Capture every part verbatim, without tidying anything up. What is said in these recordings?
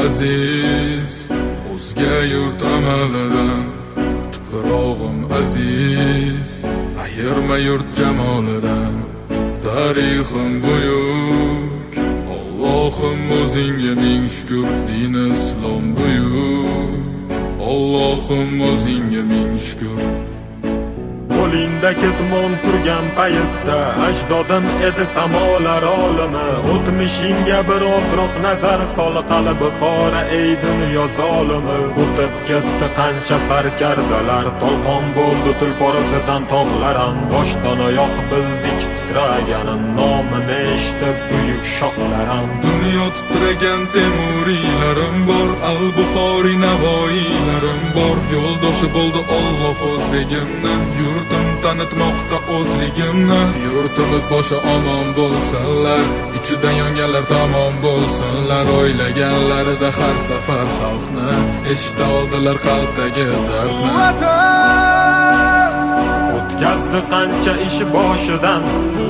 aziz, o'zga yurt amalidan. Tuprog'im aziz, ayirma yurt jamolidan. Tarixim buyuk, Allohim o'zingga ming shukr. Din islom buyuk, Allohim o'zingga ming shukr. Qo'lingda ketmon turgan paytda ajdodim edi samolar olimi. O'tmishingga birozroq nazar sol, qalbi qora ey dunyo zolimi. O'tib ketdi qancha sarkardalar, to'lqon bo'ldi tulporozidan tog'laram. Boshdan oyoq bildik titraganin, nomini eshitib buyuk shohlaram. Dunyo titragan temuriylarim bor, al-Buxoriy navoiylarim bor. Yo'ldoshi bo'ldi Alloh o'zligimni, yurtim tanitmoqda o'zligimni. Yurtimiz boshi omon bo'lsinlar, ichidan yonganlar tamom bo'lsinlar. O'ylaganlarida har safar xalqni eshita oldilar qalbdagi dardni. Vatan o'tkazdi qancha ish boshidan, bu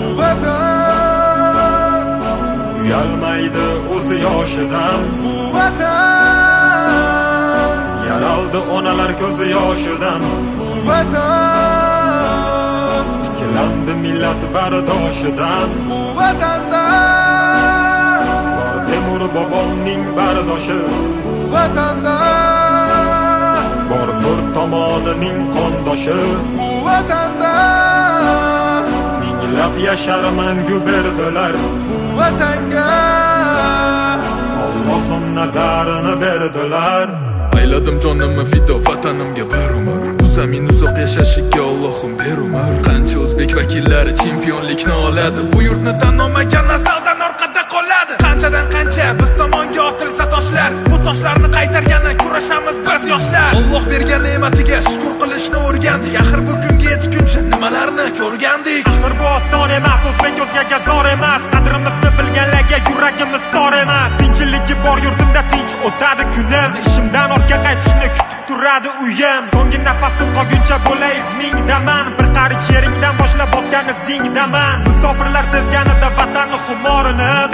vatan uyalmaydi o'zi yoshidan. Bu vatan yaraldi onalar ko'zi yoshidan. Bu vatan tiklandi millat bardoshidan. Bu vatanda bor Temur bobomning bardoshi. Bu vatanda bor to'rt tomonining qondoshi. Bu vatanda minglab yashar mangu berdilar. Bu vatanga Allohim nazarini berdilar. Ayladim jonimni fido vatanimga bir umr, bu zamin uzoq yashashiga Allohim ber umr. Qancha o'zbek vakillari chempionlikni oladi, bu yurtni tan olmagan nasldan orqada qoladi. Qanchadan qancha biz tomonga otilsa toshlar, bu toshlarni qaytargani kurashamiz biz yoshlar. Alloh bergan ne'matiga shukr qilishni o'rgandik, axir bu kunga yetguncha nimalarni ko'rgandik. Axir bu oson emas, o'zbek o'zgaga zor emas. Qadrimizni bilganlarga yuragimiz tor emas. Tinchiligi bor yurtimda tinch o'tadi kunim, ishimdan ortga qaytishni kutib turadi uyim. So'nggi nafasim qolguncha bo'lay izmingdaman, bir qarich yeringdan boshlab bosgan izingdaman. Musofirlar sezganida vatanni xumorini,